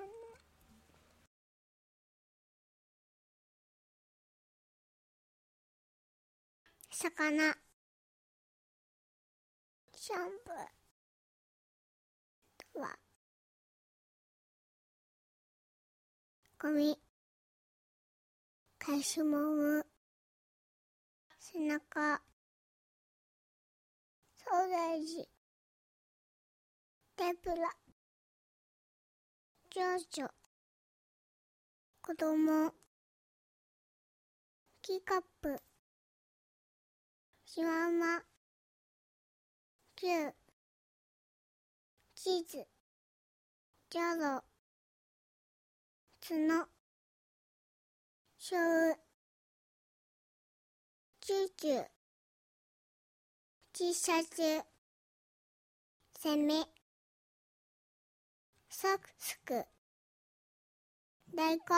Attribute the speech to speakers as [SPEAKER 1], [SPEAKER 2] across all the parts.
[SPEAKER 1] 魚、シャンプーはゴミ、返し物、背中、ソーセージ、天ぷら、長女、子供、ティーカップ、シマウマ、キュー、チーズ、ジャロ、角、しょう、チューチュー、Tシャツ、セミ、サクサク、大根、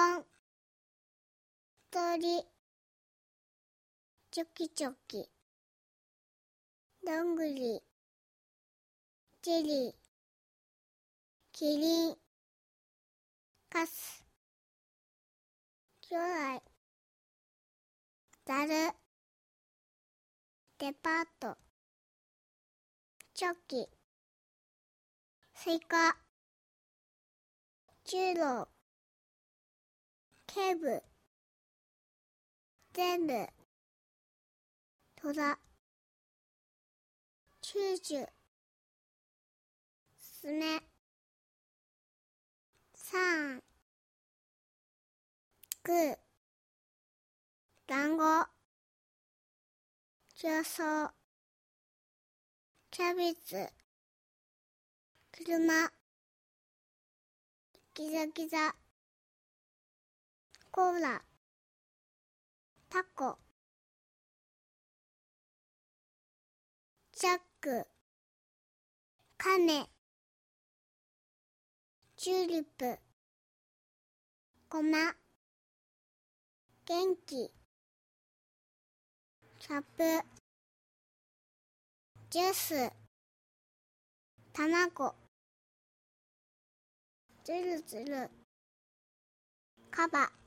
[SPEAKER 1] 鳥、チョキチョキ、どんぐり、チェリー、キリン、カス、魚雷、ザル、デパート、チョキ、スイカ、チューロ、ケブ、全部、トラ、チューチュー、スネ、サン、グー、団子、ジソー、キャベツ、車、ギザギザ、コーラ、タコ、ジャック、カメ、チューリップ、ゴマ、元気、サップ、ジュース、卵、ズルズル、カバ。